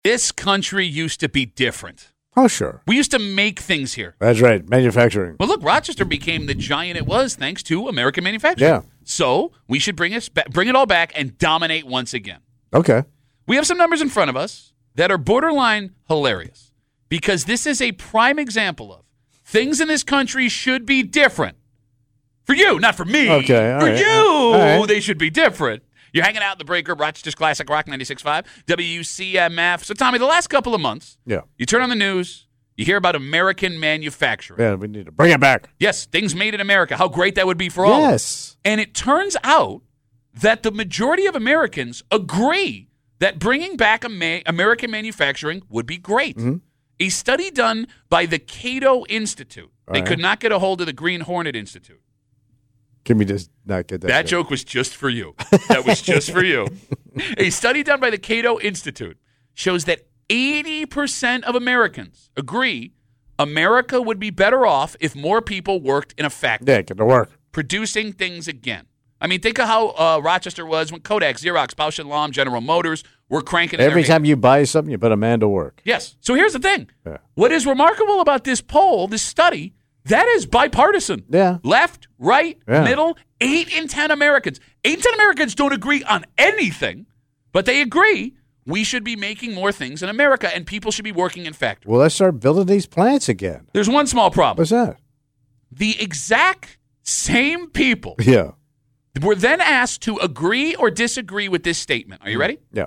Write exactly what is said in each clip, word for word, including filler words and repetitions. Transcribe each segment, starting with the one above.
This country used to be different. Oh, sure. We used to make things here. That's right. Manufacturing. Well, look, Rochester became the giant it was thanks to American manufacturing. Yeah. So we should bring us ba- bring it all back and dominate once again. Okay. We have some numbers in front of us that are borderline hilarious because this is a prime example of things in this country should be different. For you, not for me. Okay, all for right. you, All right. they should be different. You're hanging out in the break room, Rochester's Classic Rock ninety-six point five, W C M F. So, Tommy, the last couple of months, Yeah. you turn on the news, you hear about American manufacturing. Yeah, we need to bring it back. Yes, things made in America. How great that would be for all. Yes. And it turns out that the majority of Americans agree that bringing back Ama- American manufacturing would be great. Mm-hmm. A study done by the Cato Institute. All they right. could not get a hold of the Green Hornet Institute. Can we just not get that? That joke was just for you. That was just for you. A study done by the Cato Institute shows that eighty percent of Americans agree America would be better off if more people worked in a factory. Yeah, get to work. Producing things again. I mean, think of how uh, Rochester was when Kodak, Xerox, Bausch and Lomb, General Motors were cranking in Every their time you buy something, you put a man to work. Yes. So here's the thing. Yeah. What is remarkable about this poll, this study, that is bipartisan. Yeah. Left, right, Yeah. middle, eight in ten Americans. Eight in ten Americans don't agree on anything, but they agree we should be making more things in America and people should be working in factories. Well, let's start building these plants again. There's one small problem. What's that? The exact same people Yeah. were then asked to agree or disagree with this statement. Are you ready? Yeah.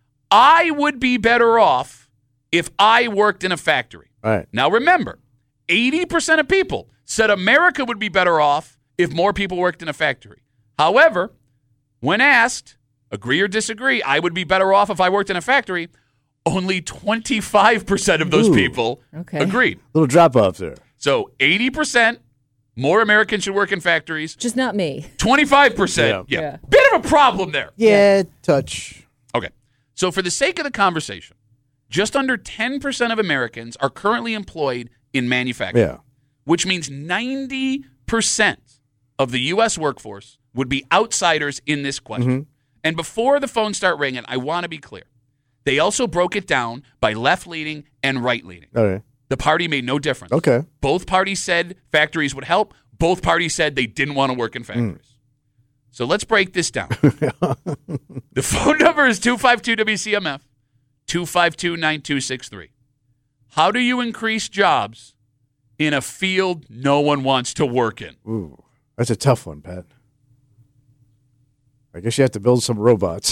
I would be better off if I worked in a factory. All right. Now remember, eighty percent of people said America would be better off if more people worked in a factory. However, when asked, agree or disagree, I would be better off if I worked in a factory, only twenty-five percent of those Ooh. people Okay. agreed. Little drop off there. So eighty percent more Americans should work in factories. Just not me. twenty-five percent. Yeah. Yeah. Yeah. Bit of a problem there. Yeah, touch. Okay. So for the sake of the conversation, just under ten percent of Americans are currently employed in manufacturing, Yeah. which means ninety percent of the U S workforce would be outsiders in this question. Mm-hmm. And before the phones start ringing, I want to be clear. They also broke it down by left-leaning and right-leaning. All right. The party made no difference. Okay. Both parties said factories would help. Both parties said they didn't want to work in factories. So let's break this down. The phone number is two five two W C M F, two five two, nine two six three. How do you increase jobs in a field no one wants to work in? Ooh, that's a tough one, Pat. I guess you have to build some robots.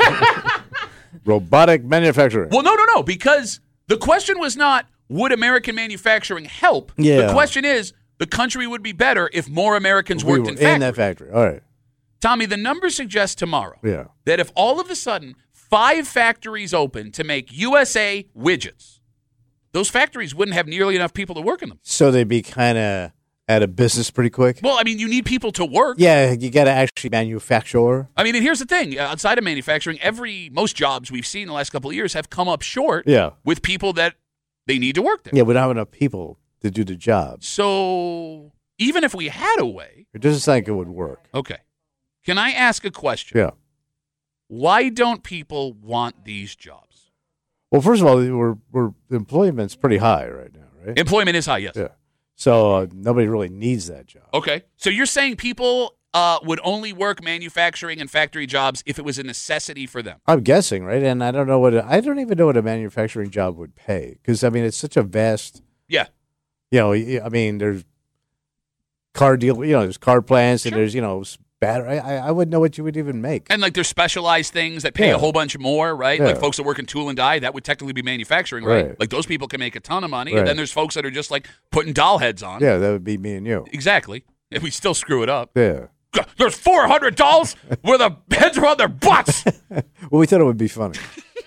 Robotic manufacturing. Well, no, no, no, because the question was not, would American manufacturing help? Yeah. The question is, the country would be better if more Americans We worked were in factories. in that factory. All right. Tommy, the numbers suggest tomorrow Yeah. that if all of a sudden five factories open to make U S A widgets, those factories wouldn't have nearly enough people to work in them. So they'd be kind of out of business pretty quick. Well, I mean, you need people to work. Yeah, you got to actually manufacture. I mean, and here's the thing. Outside of manufacturing, every most jobs we've seen in the last couple of years have come up short Yeah. with people that they need to work there. Yeah, we don't have enough people to do the job. So even if we had a way, It doesn't sound like it would work. okay. Can I ask a question? Yeah. Why don't people want these jobs? Well, first of all, we're, we're the employment's pretty high right now, right? Employment is high, yes. Yeah. So uh, nobody really needs that job. Okay. So you're saying people uh, would only work manufacturing and factory jobs if it was a necessity for them? I'm guessing, right? And I don't know what a, I don't even know what a manufacturing job would pay because I mean it's such a vast. Yeah. You know, I mean there's car deal. You know, there's car plants Sure. and there's you know battery. I, I wouldn't know what you would even make. And like there's specialized things that pay Yeah. a whole bunch more, right? Yeah. Like folks that work in tool and die, that would technically be manufacturing, right? Right. Like those people can make a ton of money. Right. And then there's folks that are just like putting doll heads on. Yeah, that would be me and you. Exactly. If we still screw it up. Yeah. There's four hundred dolls where the heads are on their butts. Well, we thought it would be funny.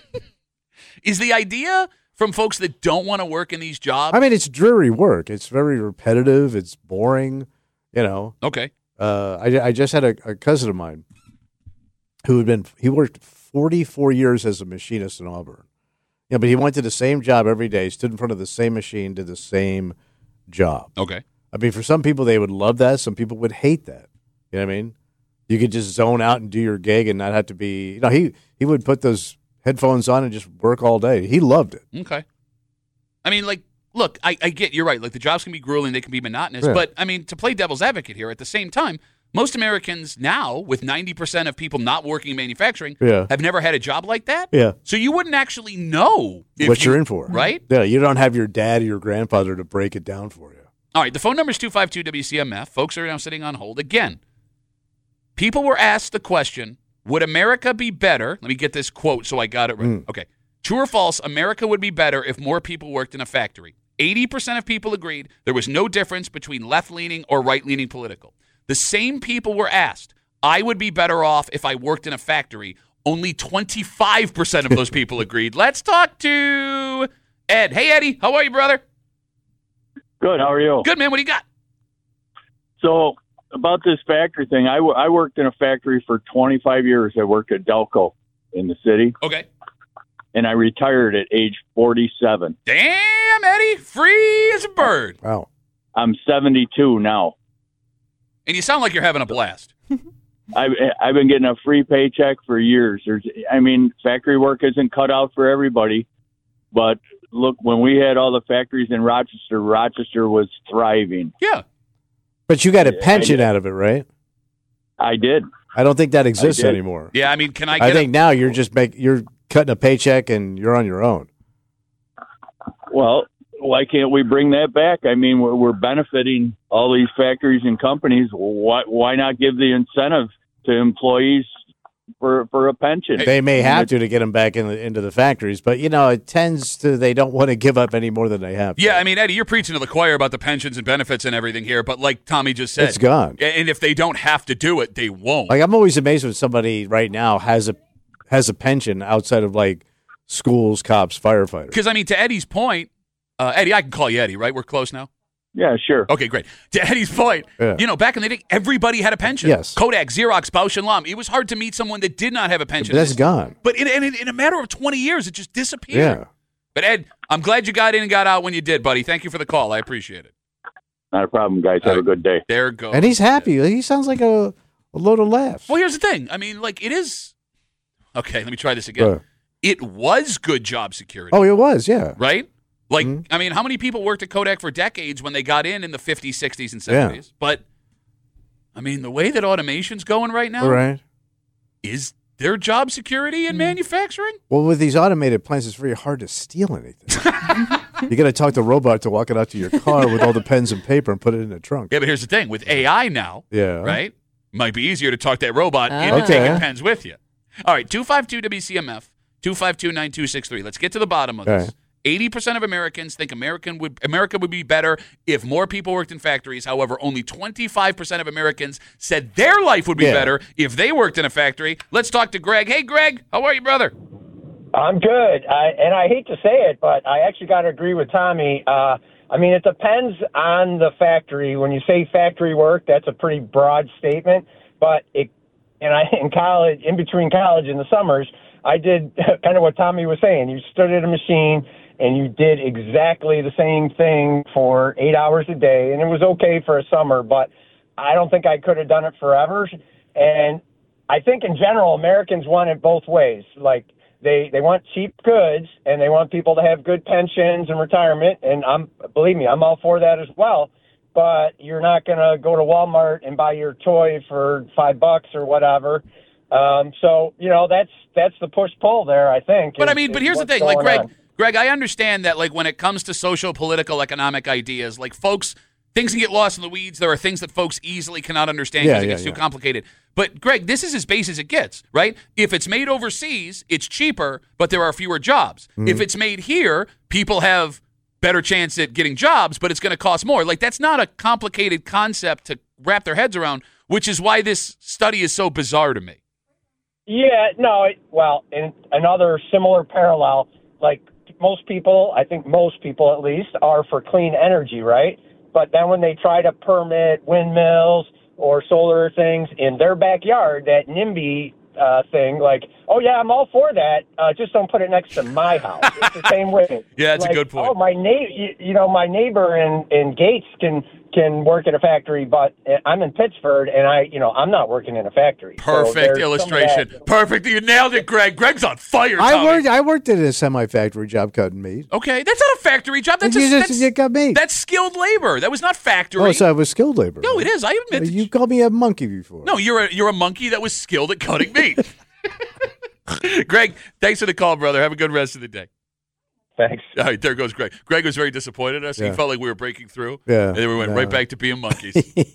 Is the idea from folks that don't want to work in these jobs? I mean, it's dreary work. It's very repetitive. It's boring. You know. Okay. Uh, I, I just had a, a cousin of mine who had been he worked forty-four years as a machinist in Auburn. Yeah, but he went to the same job every day, stood in front of the same machine, did the same job. Okay. I mean, for some people they would love that. Some people would hate that. You know what I mean? You could just zone out and do your gig and not have to be. You know, he he would put those headphones on and just work all day. He loved it. Okay. I mean, like, look, I, I get you're right. Like, the jobs can be grueling, they can be monotonous. Yeah. But, I mean, to play devil's advocate here, at the same time, most Americans now, with ninety percent of people not working in manufacturing, Yeah. have never had a job like that. Yeah. So you wouldn't actually know if what you, you're in for. Right? Yeah, you don't have your dad or your grandfather to break it down for you. All right, the phone number is two five two W C M F. Folks are now sitting on hold. Again, people were asked the question, would America be better? Let me get this quote so I got it right. Mm. Okay. True or false, America would be better if more people worked in a factory. eighty percent of people agreed there was no difference between left-leaning or right-leaning political. The same people were asked, I would be better off if I worked in a factory. Only twenty-five percent of those people agreed. Let's talk to Ed. Hey, Eddie. How are you, brother? Good. How are you? Good, man. What do you got? So about this factory thing, I, w- I worked in a factory for twenty-five years. I worked at Delco in the city, Okay. and I retired at age forty-seven. Damn, Eddie. Free as a bird. Wow. I'm seventy-two now. And you sound like you're having a blast. I've, I've been getting a free paycheck for years. There's, I mean, factory work isn't cut out for everybody, but look, when we had all the factories in Rochester, Rochester was thriving. Yeah. But you got a Yeah, pension I- out of it, right? I did. I don't think that exists did. anymore. Yeah, I mean, can I get I think now you're just make you're cutting a paycheck and you're on your own. Well, why can't we bring that back? I mean, we're, we're benefiting all these factories and companies. Why, why not give the incentive to employees for for a pension? They may have to to get them back in the, into the factories, but you know it tends to they don't want to give up any more than they have. Yeah, I mean, Eddie, you're preaching to the choir about the pensions and benefits and everything here, but like Tommy just said, It's gone. And if they don't have to do it, they won't. Like I'm always amazed when somebody right now has a has a pension outside of like schools, cops, firefighters. Because, I mean, to Eddie's point, uh, Eddie, I can call you Eddie, right? We're close now? Yeah, sure. Okay, great. To Eddie's point, Yeah. you know, back in the day, everybody had a pension. Yes. Kodak, Xerox, Bausch and Lomb. It was hard to meet someone that did not have a pension. But that's gone. But in, in, in a matter of twenty years, it just disappeared. Yeah. But, Ed, I'm glad you got in and got out when you did, buddy. Thank you for the call. I appreciate it. Not a problem, guys. Have All a good day. There goes. And he's happy. He sounds like a, a load of laughs. Well, here's the thing. I mean, like, it is. Okay, let me try this again. Uh, It was good job security, oh, it was, yeah. right? Like, Mhm. I mean, how many people worked at Kodak for decades when they got in in the fifties, sixties, and Yeah. seventies? But, I mean, the way that automation's going right now, All right. is there job security in manufacturing? Well, with these automated plants, it's very hard to steal anything. You got to talk the robot to walk it out to your car with all the pens and paper and put it in the trunk. Yeah, but here's the thing. With A I now, Yeah. right, might be easier to talk that robot into Okay. taking pens with you. All right, two five two W C M F, two five two, nine two six three. Let's get to the bottom of this. Okay. eighty percent of Americans think American would America would be better if more people worked in factories. However, only twenty-five percent of Americans said their life would be Yeah. better if they worked in a factory. Let's talk to Greg. Hey, Greg, how are you, brother? I'm good, I, and I hate to say it, but I actually got to agree with Tommy. Uh, I mean, it depends on the factory. When you say factory work, that's a pretty broad statement. But it, and I in college, in between college and the summers, I did kind of what Tommy was saying. You stood at a machine and you did exactly the same thing for eight hours a day, and it was okay for a summer, but I don't think I could have done it forever. And I think in general, Americans want it both ways. Like, They they want cheap goods, and they want people to have good pensions and retirement. And I'm believe me, I'm all for that as well. But you're not going to go to Walmart and buy your toy for five bucks or whatever. Um, so you know that's that's the push pull there. I think. But is- I mean, but is here's the what's thing, like going Greg, on. Greg, I understand that, like when it comes to social, political, economic ideas, like folks, things can get lost in the weeds. There are things that folks easily cannot understand because Yeah, it yeah, gets yeah. too complicated. But Greg, this is as base as it gets, right? If it's made overseas, it's cheaper, but there are fewer jobs. Mm-hmm. If it's made here, people have better chance at getting jobs, but it's going to cost more. Like that's not a complicated concept to wrap their heads around, which is why this study is so bizarre to me. Yeah, no, it, well, in another similar parallel, like most people, I think most people at least, are for clean energy, right? But then when they try to permit windmills or solar things in their backyard, that NIMBY uh, thing, like, Oh, yeah, I'm all for that. Uh, just don't put it next to my house. It's the same way. Yeah, that's like, a good point. Oh, my neighbor, you, you know, my neighbor in, in Gates can can work at a factory, but I'm in Pittsford, and I, you know, I'm not working in a factory. Perfect so illustration. Perfect. You nailed it, Greg. Greg's on fire, Tommy. I worked. I worked at a semi-factory job cutting meat. Okay, that's not a factory job. That's you a, just that's, you got meat. that's skilled labor. That was not factory. Oh, so I was skilled labor. No, it is. I admit. You called me a monkey before. No, you're a you're a monkey that was skilled at cutting meat. Greg, thanks for the call, brother. Have a good rest of the day. Thanks. All right, there goes Greg. Greg was very disappointed in us. Yeah. He felt like we were breaking through. Yeah. And then we went No. right back to being monkeys.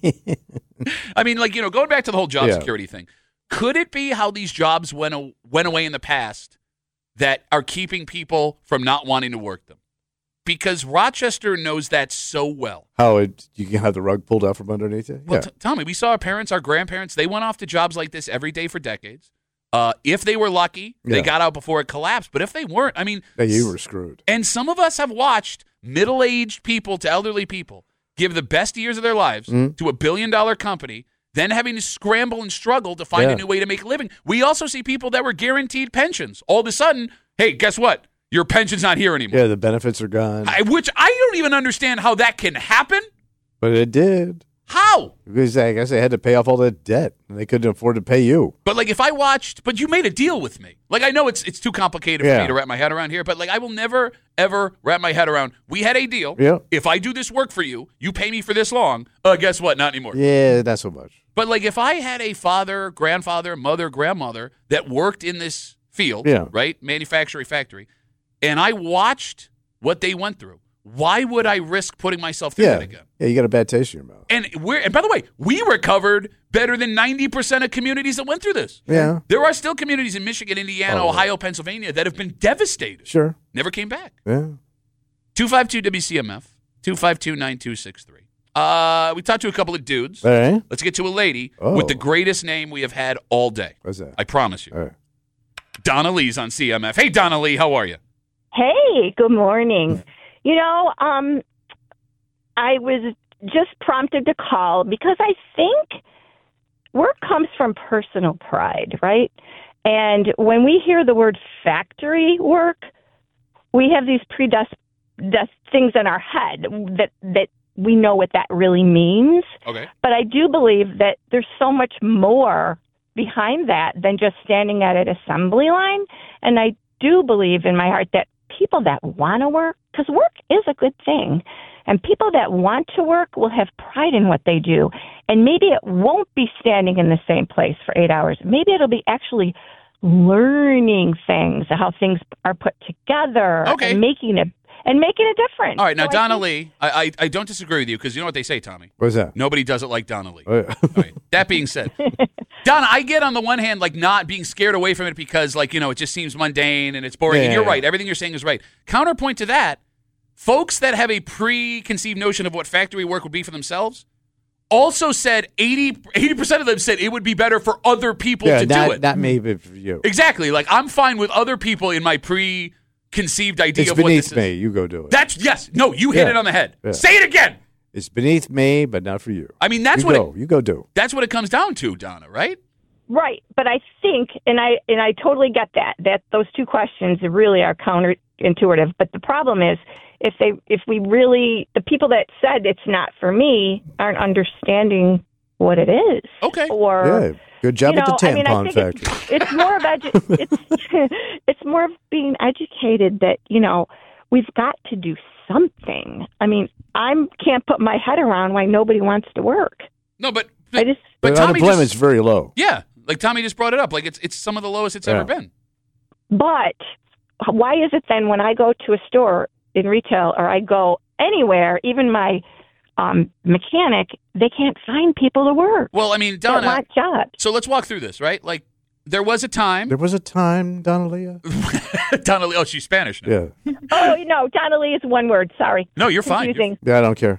I mean, like, you know, going back to the whole job Yeah. security thing, could it be how these jobs went, a- went away in the past that are keeping people from not wanting to work them? Because Rochester knows that so well. How it, you can have the rug pulled out from underneath you? Well, Yeah. t- Tommy, we saw our parents, our grandparents, they went off to jobs like this every day for decades. Uh, if they were lucky, they Yeah. got out before it collapsed. But if they weren't, I mean, Yeah, you were screwed. and some of us have watched middle-aged people to elderly people give the best years of their lives Mm. to a billion-dollar company, then having to scramble and struggle to find Yeah. a new way to make a living. We also see people that were guaranteed pensions. All of a sudden, hey, guess what? Your pension's not here anymore. Yeah, the benefits are gone. I, which I don't even understand how that can happen. But it did. How? Because I guess they had to pay off all that debt, and they couldn't afford to pay you. But like, if I watched, but you made a deal with me. Like, I know it's it's too complicated for Yeah. me to wrap my head around here, but like, I will never ever wrap my head around. We had a deal. Yeah. If I do this work for you, you pay me for this long. Uh, guess what? Not anymore. Yeah, not so much. But like, if I had a father, grandfather, mother, grandmother that worked in this field, Yeah. right, manufacturing factory, and I watched what they went through, why would I risk putting myself through Yeah. that again? Yeah, you got a bad taste in your mouth. And we're and by the way, we recovered better than ninety percent of communities that went through this. Yeah. There are still communities in Michigan, Indiana, Oh, Ohio, Pennsylvania that have been devastated. Sure. Never came back. Yeah. two five two W C M F, two five two, nine two six three. Uh, we talked to a couple of dudes. All right. Let's get to a lady Oh. with the greatest name we have had all day. What's that? I promise you. All right. Donna Lee's on C M F. Hey, Donna Lee, how are you? Hey, good morning. You know, um, I was just prompted to call because I think work comes from personal pride, right? And when we hear the word factory work, we have these predestined things in our head that, that we know what that really means. Okay. But I do believe that there's so much more behind that than just standing at an assembly line. And I do believe in my heart that people that want to work, because work is a good thing, and people that want to work will have pride in what they do. And maybe it won't be standing in the same place for eight hours. Maybe it'll be actually learning things, how things are put together, Okay. and making it and making a difference. All right. Now, So I Donna think- Lee, I, I, I don't disagree with you because you know what they say, Tommy? What's that? Nobody does it like Donna Lee. Oh, yeah. All right. That being said, Donna, I get on the one hand like not being scared away from it because like, you know, it just seems mundane and it's boring. Yeah, and you're yeah, right. yeah. Everything you're saying is right. Counterpoint to that, folks that have a preconceived notion of what factory work would be for themselves also said eighty, eighty percent of them said it would be better for other people yeah, to not, do it. not me, but for you. Exactly. Like I'm fine with other people in my preconceived idea It's of what this beneath me. is. You go do it. That's yes. No, you hit Yeah. it on the head. Yeah. Say it again. It's beneath me, but not for you. I mean, that's you what go. it, you go do. that's what it comes down to, Donna, right? Right, but I think, and I and I totally get that that those two questions really are counterintuitive. But the problem is, if they if we really the people that said it's not for me aren't understanding what it is, Okay. or Yeah. Good job you at know, the I mean, I tampon think factory. it's, it's more of edu- it's it's more of being educated that you know we've got to do something. I mean, I can't put my head around why nobody wants to work. No, but I just but But Tommy unemployment's just, very low. yeah, like Tommy just brought it up. Like it's it's some of the lowest it's Yeah. ever been. But why is it then when I go to a store in retail or I go anywhere, even my um, mechanic, they can't find people to work Well, I mean, that Donna. want jobs? So let's walk through this, right? Like there was a time. There was a time, Donnelly. Donna Lee, oh, she's Spanish now. Yeah. Oh, no, Donna Lee is one word. Sorry. No, you're fine. Confusing. Yeah, I don't care.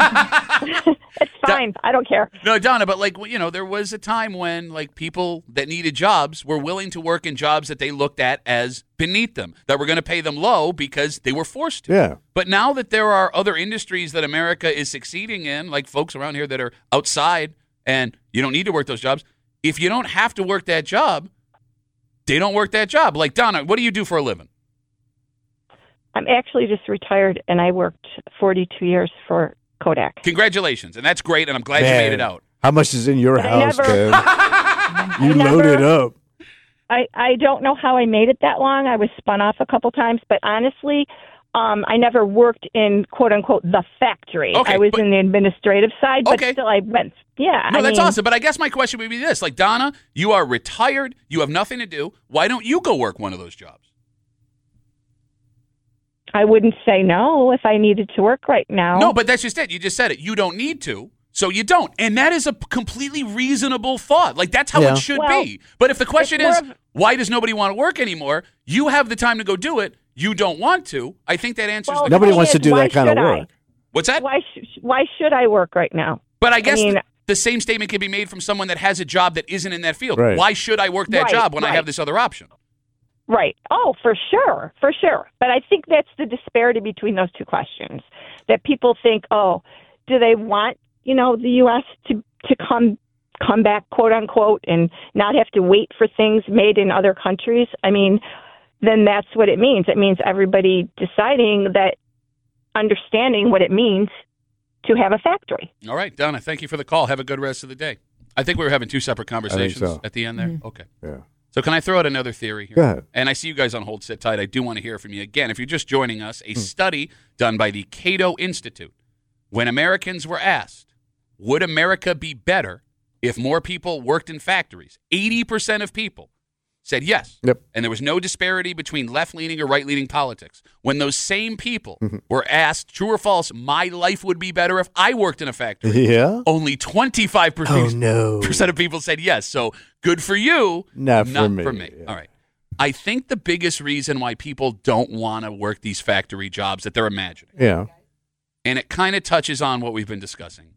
It's fine. I don't care. No, Donna, but like you know, there was a time when like people that needed jobs were willing to work in jobs that they looked at as beneath them, that were going to pay them low because they were forced to. Yeah. But now that there are other industries that America is succeeding in, like folks around here that are outside and you don't need to work those jobs, if you don't have to work that job, they don't work that job. Like, Donna, what do you do for a living? I'm actually just retired, and I worked forty-two years for Kodak. Congratulations, and that's great, and I'm glad Man, you made it out. How much is in your But I house, never- man? You I loaded never- up. I, I don't know how I made it that long. I was spun off a couple times, but honestly, um, I never worked in quote unquote the factory. Okay, I was but- in the administrative side, but Okay. still I went. Yeah, No, I that's mean, awesome. But I guess my question would be this: like, Donna, you are retired, you have nothing to do. Why don't you go work one of those jobs? I wouldn't say no if I needed to work right now. No, but that's just it. You just said it. You don't need to, so you don't. And that is a p- completely reasonable thought. Like, that's how Yeah. it should Well, be. But if the question it's is, more of- why does nobody want to work anymore? You have the time to go do it. You don't want to. I think that answers Well, the Nobody thing wants to is, do why that kind of should I? work. What's that? Why sh- why should I work right now? But I guess mean- the, the same statement can be made from someone that has a job that isn't in that field. Right. Why should I work that Right, job when I right. have this other option? Right. Oh, for sure, for sure. But I think that's the disparity between those two questions. That people think, oh, do they want you know the U S to to come come back, quote unquote, and not have to wait for things made in other countries? I mean, then that's what it means. It means everybody deciding that, understanding what it means to have a factory. All right, Donna, thank you for the call. Have a good rest of the day. I think we were having two separate conversations so. at the end there. Okay. Yeah. So can I throw out another theory here? Go ahead. And I see you guys on hold. Sit tight. I do want to hear from you. Again, if you're just joining us, a study done by the Cato Institute, when Americans were asked, would America be better if more people worked in factories? eighty percent of people said yes. Yep. And there was no disparity between left-leaning or right-leaning politics. When those same people were asked, true or false, my life would be better if I worked in a factory, Yeah. only twenty-five percent Oh no. percent of people said yes. So good for you, Not for not me. for me. Yeah. All right. I think the biggest reason why people don't want to work these factory jobs that they're imagining, Yeah. and it kind of touches on what we've been discussing,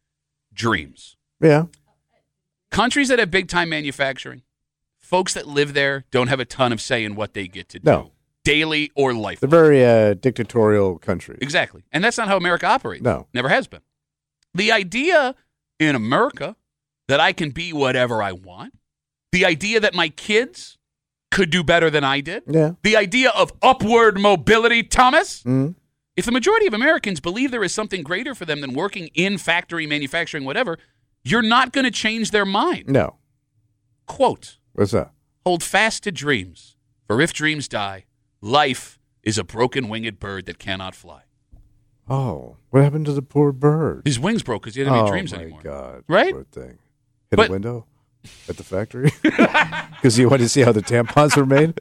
dreams. Yeah. Countries that have big time manufacturing, folks that live there don't have a ton of say in what they get to do, No. daily or life. They're very uh, dictatorial country. Exactly. And that's not how America operates. No. Never has been. The idea in America that I can be whatever I want, the idea that my kids could do better than I did, Yeah. the idea of upward mobility, Thomas. Mm. If the majority of Americans believe there is something greater for them than working in factory, manufacturing, whatever, you're not going to change their mind. No. Quote, What's that? hold fast to dreams, for if dreams die, life is a broken winged bird that cannot fly. Oh, what happened to the poor bird? His wings broke because he didn't have oh any dreams my anymore. God. Right? Poor thing. Hit But- a window at the factory because you wanted to see how the tampons were made.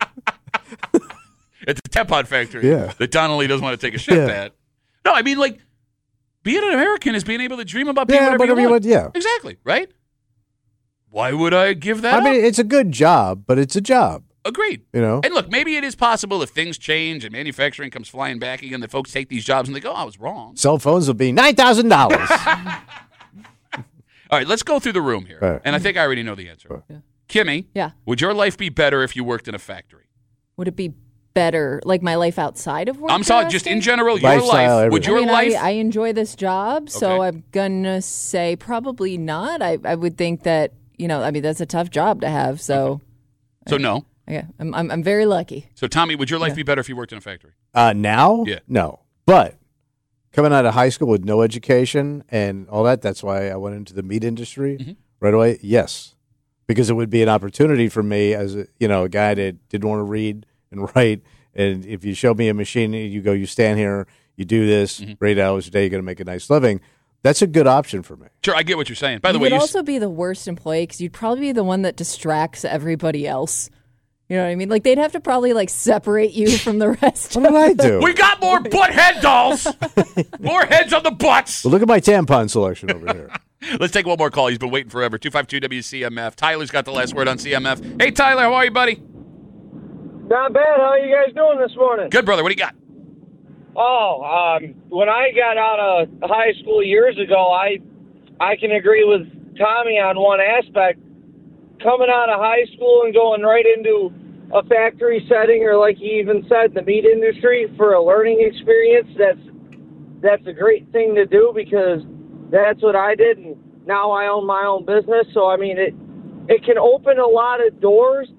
At the tampon factory Yeah. that Donnelly doesn't want to take a shit Yeah. at. No, I mean, like, being an American is being able to dream about being Yeah, whatever, whatever you you want. want, yeah. Exactly, right? Why would I give that I up? mean, it's a good job, but it's a job. Agreed. You know. And look, maybe it is possible if things change and manufacturing comes flying back again that folks take these jobs and they go, oh, I was wrong. Cell phones will be nine thousand dollars. All right, let's go through the room here. Right. And I think I already know the answer. Yeah. Kimmy, Yeah. would your life be better if you worked in a factory? Would it be better, like my life outside of work? I'm sorry, just in general, your Lifestyle, life. Would everything. your I mean, life? I, I enjoy this job, so Okay. I'm gonna say probably not. I, I would think that you know, I mean, that's a tough job to have. So, so no. yeah, I'm, I'm I'm very lucky. So Tommy, would your life be better if you worked in a factory? Uh, now? Yeah. No. But coming out of high school with no education and all that, that's why I went into the meat industry Mm-hmm. right away. Yes. Because it would be an opportunity for me as a, you know, a guy that didn't want to read and write. And if you show me a machine, you go, you stand here, you do this, Mm-hmm. eight hours a day, you're going to make a nice living. That's a good option for me. Sure, I get what you're saying. By the you way, would you s- also be the worst employee because you'd probably be the one that distracts everybody else. You know what I mean? Like they'd have to probably like separate you from the rest. What did I do? we got more butt head dolls. More heads on the butts. Well, look at my tampon selection over here. Let's take one more call. He's been waiting forever. two five two W C M F. Tyler's got the last word on C M F. Hey, Tyler, how are you, buddy? Not bad. How are you guys doing this morning? Good, brother. What do you got? Oh, um, when I got out of high school years ago, I I can agree with Tommy on one aspect. Coming out of high school and going right into a factory setting, or like he even said, the meat industry for a learning experience, that's that's a great thing to do because that's what I did, and now I own my own business. So I mean, it it can open a lot of doors,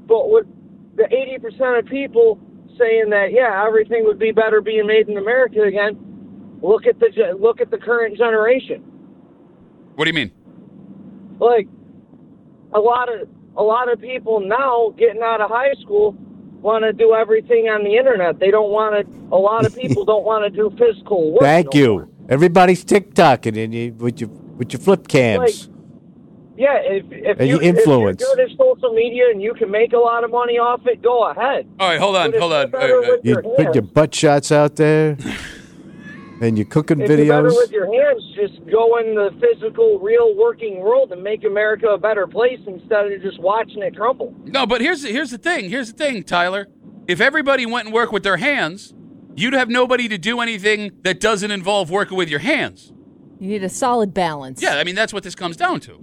but with the eighty percent of people saying that, yeah, everything would be better being made in America again, look at the ge- look at the current generation. What do you mean? Like a lot of a lot of people now getting out of high school want to do everything on the internet. They don't want to. A lot of people don't want to do physical work. Thank no you. more. Everybody's TikToking and you with your with your flip cams. Like, yeah, if if, And you, you influence. if you're good at social media and you can make a lot of money off it, go ahead. All right, hold on, But if hold you're on. better Uh, uh, with you your put your hands- butt shots out there, and you're cooking If you're better videos. with your hands, just go in the physical, real working world and make America a better place instead of just watching it crumble. No, but here's the, here's the thing. Here's the thing, Tyler. If everybody went and worked with their hands, you'd have nobody to do anything that doesn't involve working with your hands. You need a solid balance. Yeah, I mean, that's what this comes down to.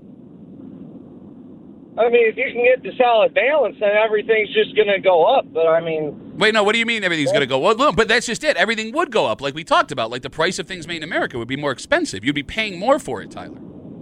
I mean, if you can get the solid balance, then everything's just going to go up. But, I mean... Wait, no, what do you mean everything's going to go? Well, no, but that's just it. Everything would go up, like we talked about. Like the price of things made in America would be more expensive. You'd be paying more for it, Tyler.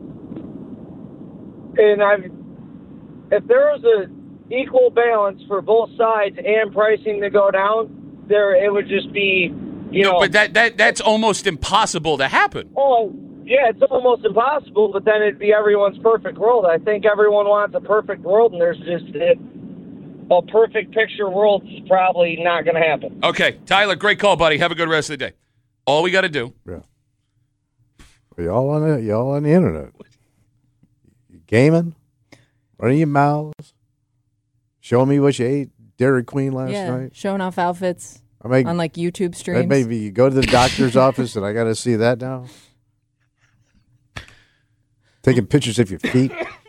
And I've... If there was a equal balance for both sides and pricing to go down, there it would just be, you No, know... but that, that that's almost impossible to happen. Oh, yeah, it's almost impossible, but then it'd be everyone's perfect world. I think everyone wants a perfect world, and there's just it, a perfect picture world's probably not going to happen. Okay, Tyler, great call, buddy. Have a good rest of the day. All we got to do. Yeah. Y'all on the y'all on the internet. You gaming? Running your mouths? Showing me what you ate Dairy Queen last yeah, night? showing off outfits I mean, on like YouTube streams. maybe you go to the doctor's office and I got to see that now. Taking pictures of your feet.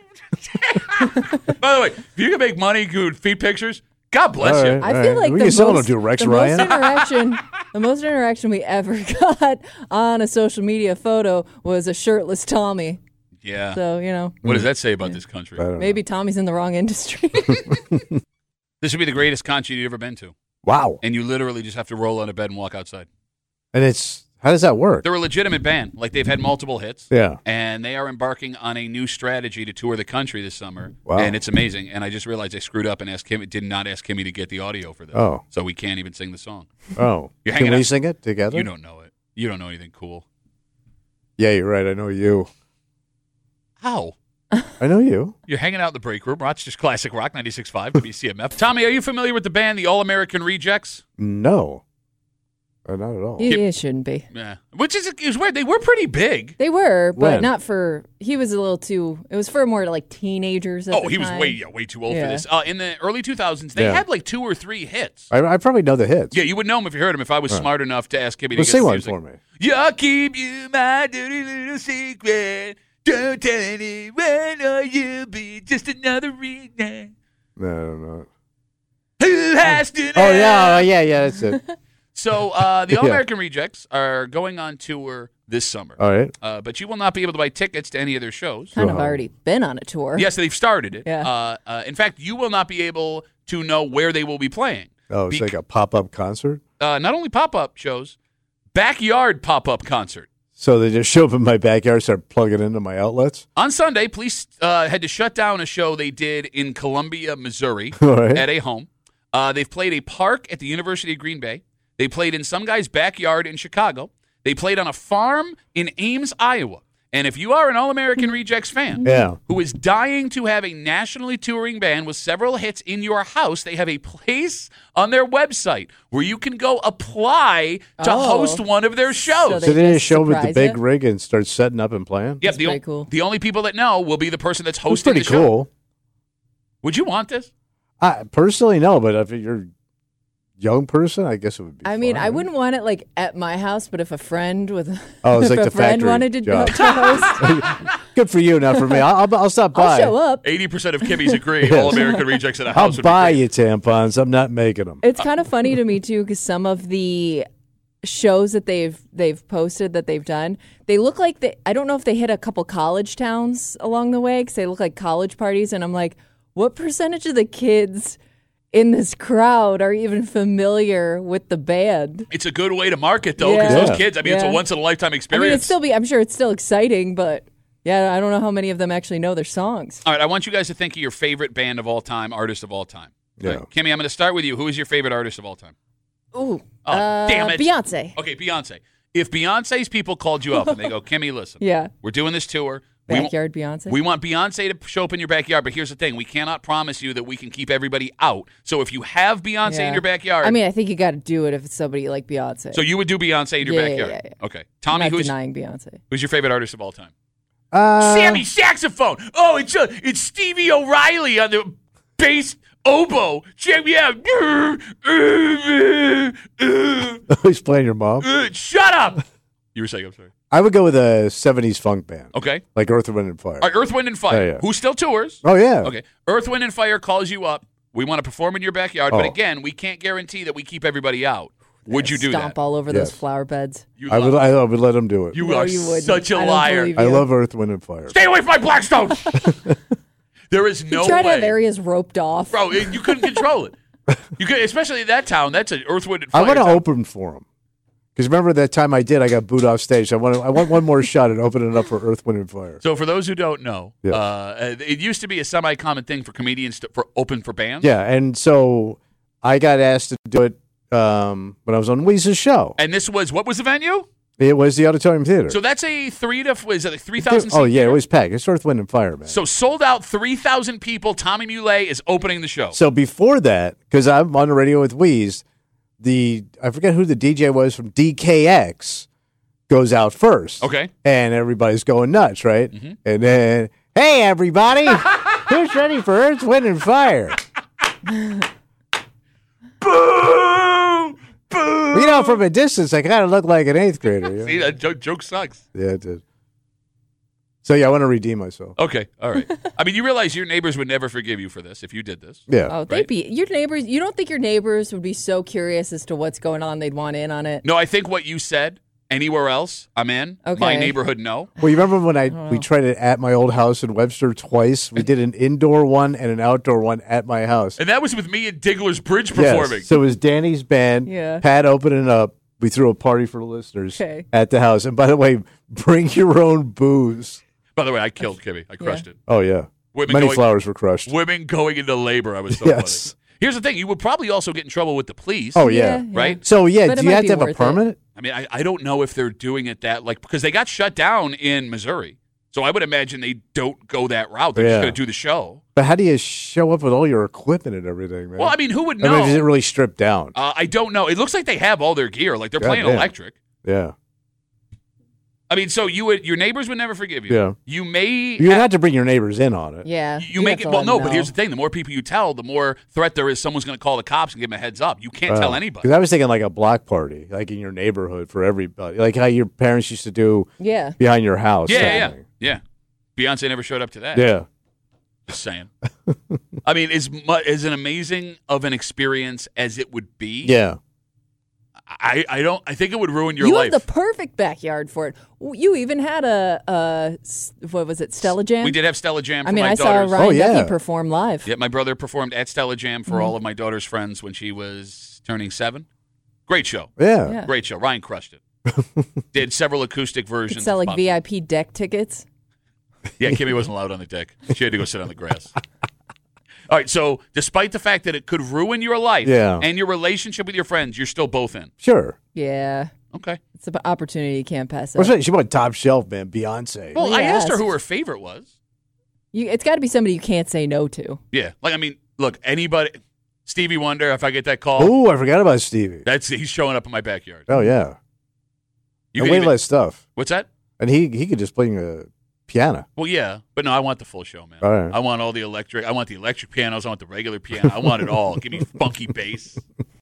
By the way, if you can make money doing feet pictures, God bless All you. right. I feel like We the can sell them most, to Rex the Ryan. most interaction, the most interaction we ever got on a social media photo was a shirtless Tommy. Yeah. So you know, What does that say about this country? I don't know. maybe Tommy's in the wrong industry. This would be the greatest concert you've ever been to. Wow. And you literally just have to roll out of bed and walk outside. And it's, how does that work? They're a legitimate band. Like, they've had multiple hits. Yeah. And they are embarking on a new strategy to tour the country this summer. Wow. And it's amazing. And I just realized I screwed up and asked Kimmy, did not ask Kimmy to get the audio for this. Oh. So we can't even sing the song. Oh. You're Can hanging we out- sing it together? You don't know it. You don't know anything cool. Yeah, you're right. I know you. How? I know you. You're hanging out in the break room. Rochester's Classic Rock ninety-six point five, W C M F. Tommy, are you familiar with the band, the All American Rejects? No. Uh, not at all. It, it shouldn't be. Yeah. Which is, is weird. They were pretty big. They were, but When? not for. He was a little too. It was for more like teenagers. At Oh, the he was time. way yeah, way too old for Yeah. this. Uh, in the early two thousands, they Yeah. had like two or three hits. I, I probably know the hits. Yeah, you would know them if you heard them. If I was smart enough to ask Kimmy to Well, get sing the one music. for me. Yeah, keep you my dirty little secret. Don't tell anyone or you'll be just another reason. No, no, no. Who has to know? Oh, yeah. Oh, yeah, yeah. That's it. So uh, the All Yeah. American Rejects are going on tour this summer. All right. Uh, but you will not be able to buy tickets to any of their shows. Kind of Uh-huh. already been on a tour. Yes, they've started it. Yeah. Uh, uh, in fact, you will not be able to know where they will be playing. Oh, it's Bec- like a pop-up concert? uh, not only pop-up shows, backyard pop-up concert. So they just show up in my backyard, start plugging into my outlets? On Sunday, police uh, had to shut down a show they did in Columbia, Missouri, All right. at a home. Uh, they've played a park at the University of Green Bay. They played in some guy's backyard in Chicago. They played on a farm in Ames, Iowa. And if you are an All-American Rejects fan Yeah. who is dying to have a nationally touring band with several hits in your house, they have a place on their website where you can go apply to Oh. host one of their shows. So So they just just show up with the surprise big you? rig and start setting up and playing? Yep, That's the, pretty o- cool. the only people that know will be the person that's It's hosting pretty the show. cool. Would you want this? I personally, no, but if you're a young person, I guess it would be I mean, fun. I wouldn't want it like at my house, but if a friend with Oh, it's if like a the friend factory wanted to, job. to host, Good for you, not for me. I'll, I'll, I'll stop by. I'll show up. eighty percent of Kimmy's agree. Yes. All-American Rejects at a I'll house would buy be great. you tampons. I'm not making them. It's kind of funny to me too because some of the shows that they've they've posted that they've done, they look like they. I don't know if they hit a couple college towns along the way because they look like college parties, and I'm like, what percentage of the kids in this crowd are even familiar with the band? It's a good way to market, though, because Yeah. those Yeah. kids, I mean, it's a Yeah. once-in-a-lifetime I mean, experience. it's still be. I'm sure it's still exciting, but yeah, I don't know how many of them actually know their songs. All right, I want you guys to think of your favorite band of all time, artist of all time. Yeah. All right, Kimmy, I'm going to start with you. Who is your favorite artist of all time? Ooh, Oh, uh, damn it. Beyonce. Okay, Beyonce. If Beyonce's people called you up and they go, Kimmy, listen, Yeah, we're doing this tour. We, backyard Beyonce. we want Beyonce to show up in your backyard, but here's the thing. We cannot promise you that we can keep everybody out. So if you have Beyonce Yeah. in your backyard. I mean, I think you got to do it if it's somebody like Beyonce. so you would do Beyonce in your Yeah, yeah, backyard? yeah, yeah. Okay. I'm Tommy, not who's, denying Beyonce. who's your favorite artist of all time? Uh, Sammy Saxophone. Oh, it's uh, it's Stevie O'Reilly on the bass oboe. Check me out. He's playing your mom. Uh, Shut up. You were saying, I'm sorry. I would go with a seventies funk band. Okay. Like Earth, Wind, and Fire. All right, Earth, Wind, and Fire. Yeah, yeah. Who still tours? Oh, yeah. Okay. Earth, Wind, and Fire calls you up. We want to perform in your backyard, but Oh. again, we can't guarantee that we keep everybody out. Would you do Stomp that? all over Yes. those flower beds. You I love, would, I would let him do it. you No, are you wouldn't. such a I don't liar. believe I you. love Earth, Wind, and Fire. Stay away from my Blackstone. There is no you try to way. have areas roped off. Bro, you couldn't control it. You could, especially in that town. That's an Earth, Wind, and I Fire want to town. open for him. Because remember that time I did, I got booed off stage. I want, I want one more shot at opening it up for Earth, Wind, and Fire. So for those who don't know, Yeah. uh, it used to be a semi-common thing for comedians to for open for bands. Yeah, and so I got asked to do it um, when I was on Weeze's show. And this was, what was the venue? It was the Auditorium Theater. So that's a three to, was it like three thousand Oh, yeah, it was packed. It's Earth, Wind, and Fire, man. So sold out three thousand people. Tommy Muley is opening the show. So before that, because I'm on the radio with Wheeze, the I forget who the D J was from D K X goes out first. Okay. And everybody's going nuts, right? Mm-hmm. And then, hey, everybody, who's ready for Earth, Wind, and Fire? Boo! Boo! You know, from a distance, I kind of look like an eighth grader. you know? See, that joke, joke sucks. Yeah, it did. So, yeah, I want to redeem myself. Okay, all right. I mean, you realize your neighbors would never forgive you for this if you did this. Yeah. Oh, they'd Right. be your neighbors. You don't think your neighbors would be so curious as to what's going on? They'd want in on it. No, I think what you said, anywhere else, I'm in. Okay. My neighborhood, no. Well, you remember when I we tried it at my old house in Webster twice? We did an indoor one and an outdoor one at my house. And that was with me and Diggler's Bridge performing. Yes. So it was Danny's band, Yeah. Pat opening up. We threw a party for the listeners Okay. at the house. And by the way, bring your own booze. By the way, I killed Kimmy. I crushed it. Oh, yeah. Women Many going- flowers were crushed. Women going into labor. I was so Yes. funny. Here's the thing. You would probably also get in trouble with the police. Oh, yeah. Right? So, yeah, But it do you might have be to have a worth it. permit? I mean, I, I don't know if they're doing it that, like, because they got shut down in Missouri. So I would imagine they don't go that route. They're Yeah. just going to do the show. But how do you show up with all your equipment and everything, man? Well, I mean, who would I know? mean, is it really stripped down? uh, I don't know. It looks like they have all their gear. Like, they're God playing damn. electric. Yeah. I mean, so you would, your neighbors would never forgive you. Yeah. You may You have- have to bring your neighbors in on it. Yeah. You you'd make have it to well, let no, them but here's know. the thing: the more people you tell, the more threat there is. Someone's going to call the cops and give them a heads up. You can't tell anybody. Because I was thinking like a block party, like in your neighborhood for everybody, like how your parents used to do Yeah. behind your house. Yeah, kind yeah, of yeah, thing. yeah. Beyonce never showed up to that. Yeah. Just saying. I mean, as mu- as an amazing of an experience as it would be, Yeah. I, I don't. I think it would ruin your you life. have the perfect backyard for it. You even had a, a what was it, Stella Jam? we did have Stella Jam for I mean, my I saw daughters. Ryan Oh, yeah. Duffy perform live. Yeah, my brother performed at Stella Jam for Mm-hmm. all of my daughter's friends when she was turning seven. Great show. Yeah. Yeah. Great show. Ryan crushed it. Did several acoustic Could versions. sell of like Pop- V I P deck tickets. Yeah, Kimmy wasn't allowed on the deck. She had to go sit on the grass. All right, so despite the fact that it could ruin your life Yeah. and your relationship with your friends, you're still both in. Sure. Yeah. Okay. It's an opportunity you can't pass What's up. that? She went top shelf, man. Beyonce. Well, Well, I you asked her asked. who her favorite was. You, it's got to be somebody you can't say no to. Yeah, like I mean, look, anybody, Stevie Wonder. If I get that call, Oh, I forgot about Stevie. that's he's showing up in my backyard. Oh, yeah. You and could way even- less stuff. What's that? And he he could just play a piano. Well, yeah, but no, I want the full show, man. All right. I want all the electric. I want the electric pianos. I want the regular piano. I want it all. Give me funky bass.